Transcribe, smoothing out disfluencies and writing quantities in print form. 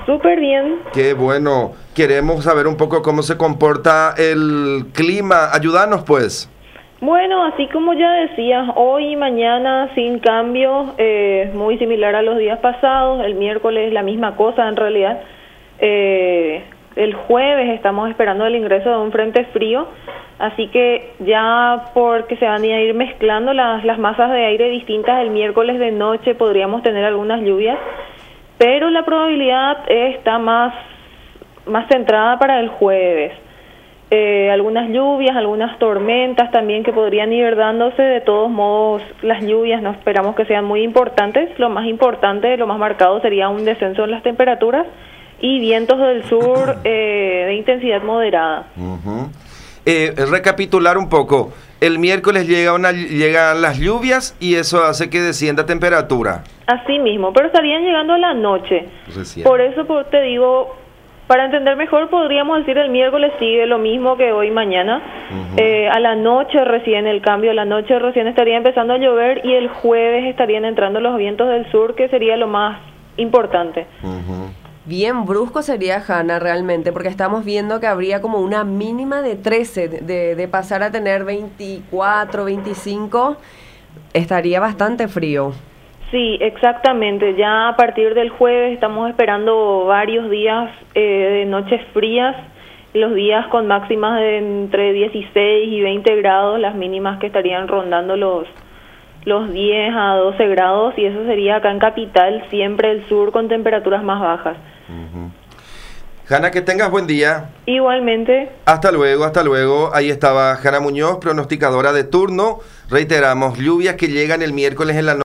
Súper bien. Qué bueno. Queremos saber un poco cómo se comporta el clima. Ayúdanos, pues. Bueno, así como ya decías, hoy y mañana sin cambio, muy similar a los días pasados. El miércoles la misma cosa en realidad. El jueves estamos esperando el ingreso de un frente frío, así que ya porque se van a ir mezclando las masas de aire distintas, el miércoles de noche podríamos tener algunas lluvias, pero la probabilidad está más centrada para el jueves. Algunas lluvias, algunas tormentas también que podrían ir dándose. De todos modos, las lluvias no esperamos que sean muy importantes. Lo más importante, lo más marcado sería un descenso en las temperaturas y vientos del sur de intensidad moderada. Recapitular un poco. El miércoles llegan las lluvias y eso hace que descienda temperatura. Así mismo, pero estarían llegando a la noche. Recién. Por eso te digo, para entender mejor podríamos decir el miércoles sigue lo mismo que hoy y mañana. A la noche recién el cambio, a la noche recién estaría empezando a llover y el jueves estarían entrando los vientos del sur, que sería lo más importante. Bien brusco sería, Hanna, realmente, porque estamos viendo que habría como una mínima de 13, de pasar a tener 24, 25, estaría bastante frío. Sí, exactamente. Ya a partir del jueves estamos esperando varios días de noches frías, los días con máximas de entre 16 y 20 grados, las mínimas que estarían rondando los 10 a 12 grados, y eso sería acá en Capital, siempre el sur con temperaturas más bajas. Hanna, que tengas buen día. Igualmente. Hasta luego, hasta luego. Ahí estaba Hanna Muñoz, pronosticadora de turno. Reiteramos, lluvias que llegan el miércoles en la noche.